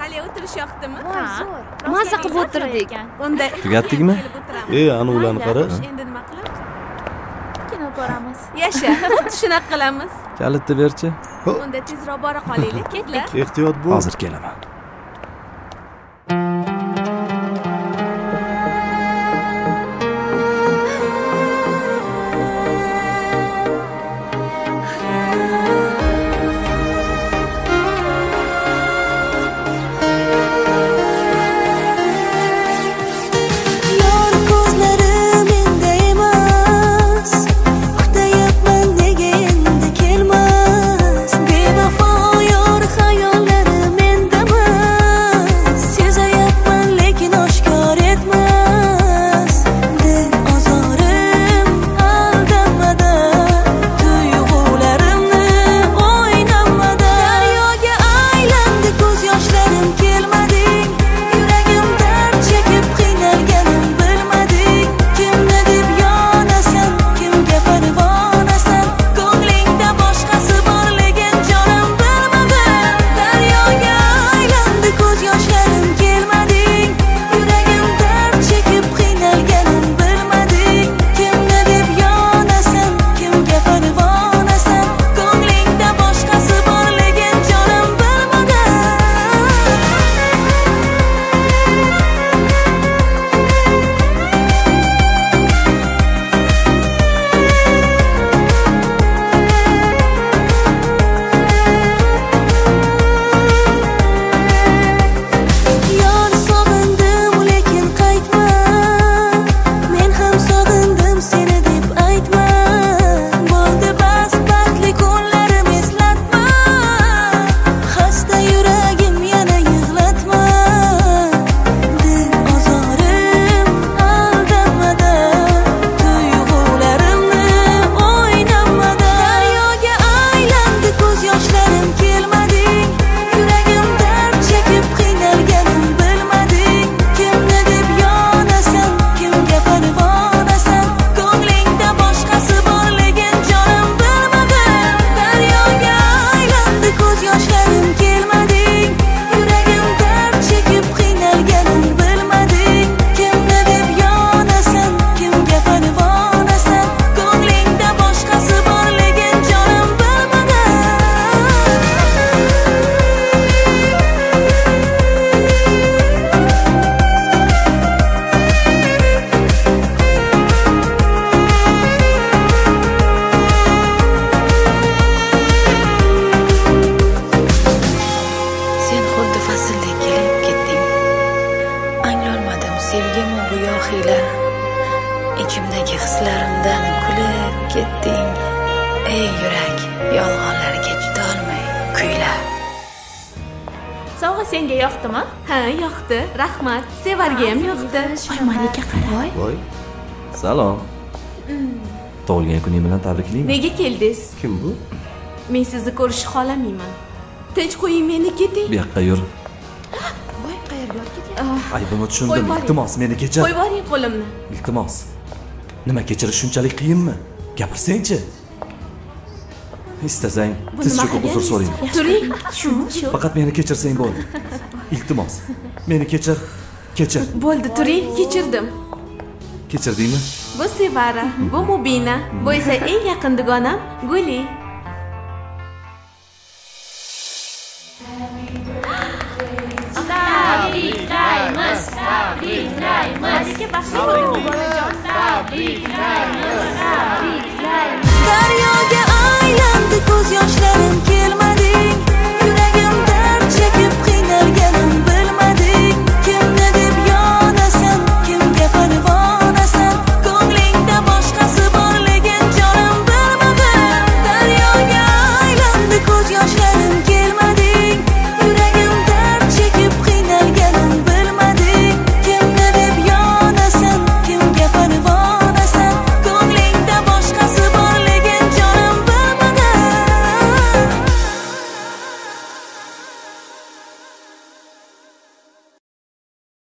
Qolya o'tirish yoqdimi? Zo'r. Maza qilib o'tirdik. Unda Tugatdikmi? Ana ularni qara. Endi nima qilamiz? Kino ko'ramiz. Yasha, xuddi shunaqa qilamiz. Kalitni berchi. Unda tezroq bora qolaylik, ketlar. Ehtiyot bo'l. Hozir kelaman. ichimdagi hislarimdan kulib ketding. Ey yurak, yolg'onlarga chidolmay kuyla. Sovg'a senga yoqdimi? Ha, yoqdi. Rahmat. Sevarga ham yoqdi. Voy, Malika qara. Voy. Salom. Tug'ilgan kuning bilan tabriklayman. Nega keldingiz? Kim bu? Men sizni ko'rishni xohlamayman. Tinch qo'ying meni, keting. Bu yoqqa yur. Voy, qayerga olib ketyapsiz? Aybimni tushundim. Iltimos, meni kechir. Qo'yib yuboring qo'limni. Iltimos. Nima kechirish shunchalik qiyinmi? Gapirsang-chi. Istasang, tiz cho'kib uzr so'rayman. Turing. Faqat meni kechirsang bo'ldi. Iltimos, meni kechir. Kechir. Bo'ldi, turing, kechirdim. Kechirdingmi? Bu Sevara, bu Mubina, bu esa eng yaqin dugonam Guli. Tabriklaymiz, tabriklaymiz. Malika baxtli bo'ling, bolajon. Tabriklaymiz, tabriklaymiz. Daryoga aylandi ko'z yoshlarim